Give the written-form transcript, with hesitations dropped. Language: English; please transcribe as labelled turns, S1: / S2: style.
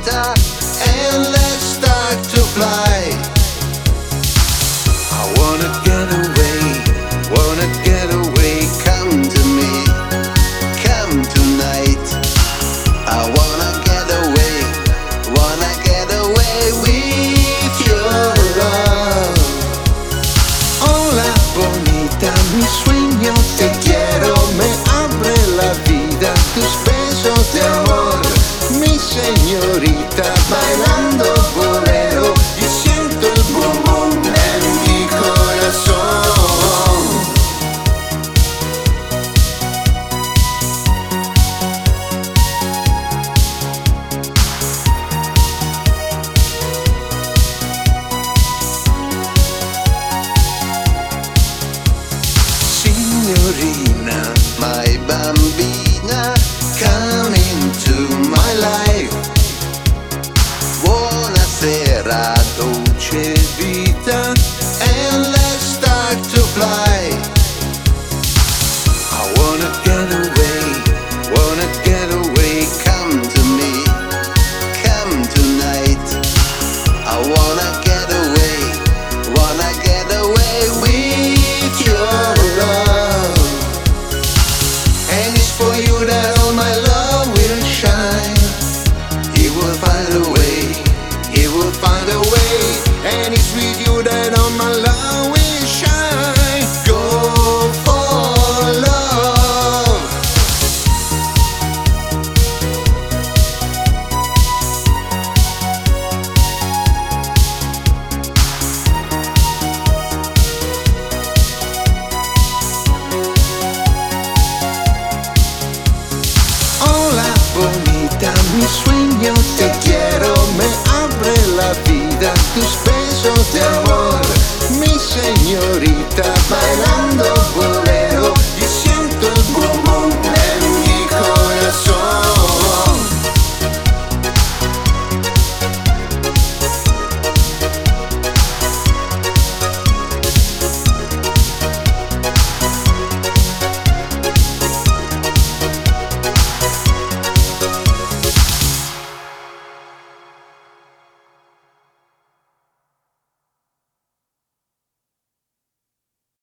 S1: vita, and let's start to fly. I wanna get away, come to me, come tonight. I wanna get away with your love. Hola bonita, mi sueño, te quiero, me abre la vida, tus besos de amor, mi señorita, bailando bolero, y siento el boom boom en mi corazón. Signorina, my bambina, come into my life. Buonasera, dolce vita, and let's start to fly. I wanna get away, come to me, come tonight. I wanna get away with your love. And it's for you that all my love will shine. He will find a way, he will find a way. And it's with you that all my love will shine. Go for love. Hola bonita, mi sueño, te